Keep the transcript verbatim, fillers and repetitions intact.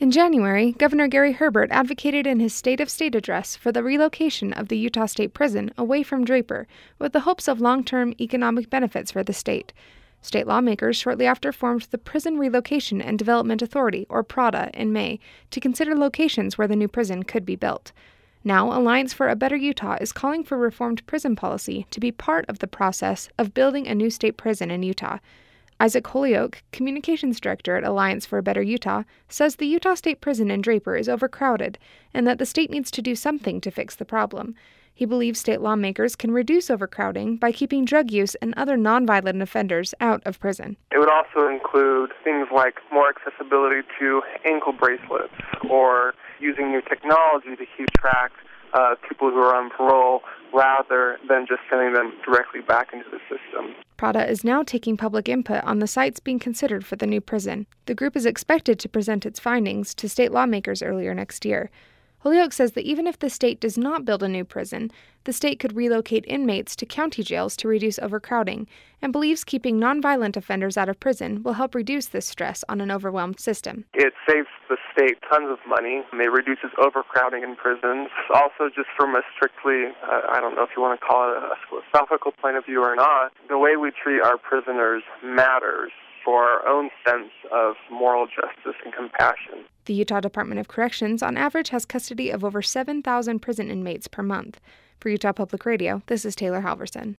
In January, Governor Gary Herbert advocated in his State of State address for the relocation of the Utah State Prison away from Draper, with the hopes of long-term economic benefits for the state. State lawmakers shortly after formed the Prison Relocation and Development Authority, or PRADA, in May, to consider locations where the new prison could be built. Now, Alliance for a Better Utah is calling for reformed prison policy to be part of the process of building a new state prison in Utah. Isaac Holyoke, Communications Director at Alliance for a Better Utah, says the Utah State Prison in Draper is overcrowded and that the state needs to do something to fix the problem. He believes state lawmakers can reduce overcrowding by keeping drug use and other nonviolent offenders out of prison. It would also include things like more accessibility to ankle bracelets or using new technology to keep track of people who are on parole rather than just sending them directly back into the system. PRADA is now taking public input on the sites being considered for the new prison. The group is expected to present its findings to state lawmakers earlier next year. Holyoke says that even if the state does not build a new prison, the state could relocate inmates to county jails to reduce overcrowding, and believes keeping nonviolent offenders out of prison will help reduce this stress on an overwhelmed system. It saves the state tons of money. It reduces overcrowding in prisons. Also, just from a strictly, uh, I don't know if you want to call it a philosophical point of view or not, the way we treat our prisoners matters for our own sense of moral justice and compassion. The Utah Department of Corrections, on average, has custody of over seven thousand prison inmates per month. For Utah Public Radio, this is Taylor Halverson.